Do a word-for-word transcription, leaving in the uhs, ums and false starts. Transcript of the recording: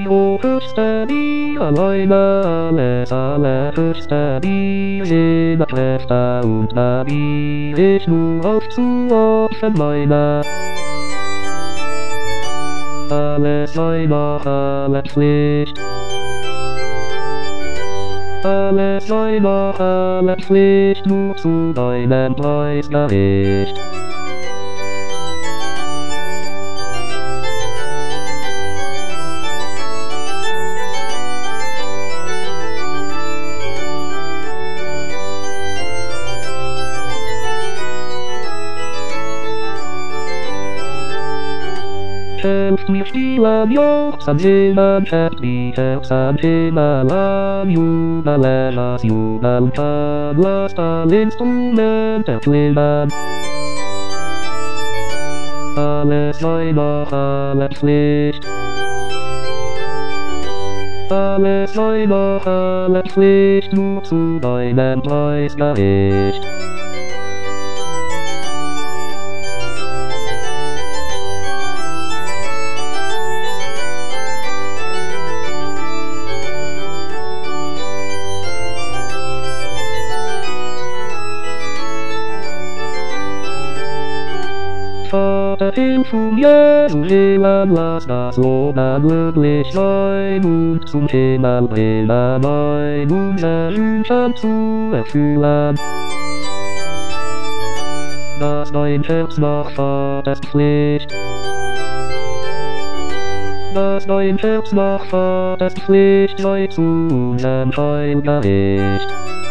o höchster die alleine alles allerhöchster die jeder Schwester und Nabi ich nur aufzuopfern meine. Alles sei noch alles Pflicht. Alles sei noch alles Pflicht, nur zu deinem Preisgericht. Helft mir spielen, Jungs, an jemand helft mir, helft an jemand, an jubeln, lass jubeln kann, lasst alle Instrumente klingen. Alles sei noch alles Pflicht. Alles sei noch alles Pflicht, nur zu deinem Preisgericht. Vater im Schum Jesu Himmel, lass das Loben glücklich sein und zum Himmel bringen ein, unser Wünschen zu erfüllen. Dass dein Herz nach Vaters Pflicht, dass dein Herz nach Vaters Pflicht sei zu unserem Heil gericht.